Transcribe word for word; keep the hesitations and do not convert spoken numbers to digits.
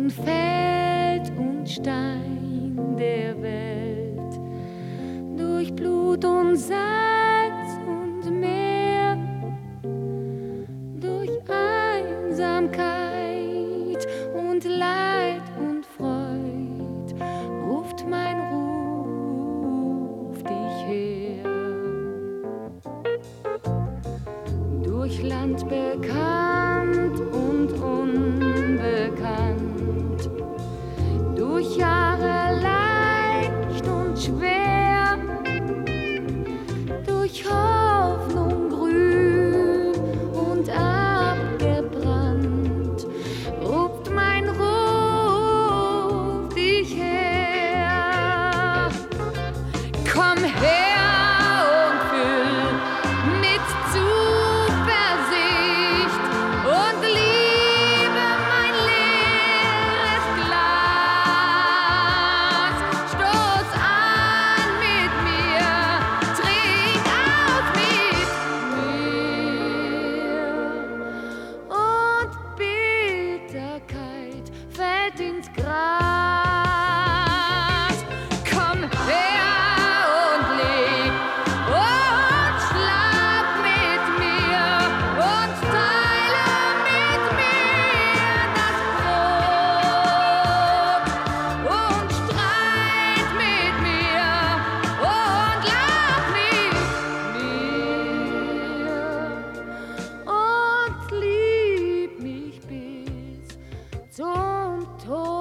und Feld und Stein der Welt, durch Blut und Salz und Meer, durch Einsamkeit und Leid und Freud, ruft mein Ruf dich her. Durch Land bekannt und unbekannt, durch Jahre leicht und schwer, durch Hoffnung grün und abgebrannt, ruft mein Ruf dich her. Komm her! Ins Gras. Komm her und leb und schlaf mit mir und teile mit mir das Brot und streit mit mir und lach mit mir und lieb mich bis zum Tod.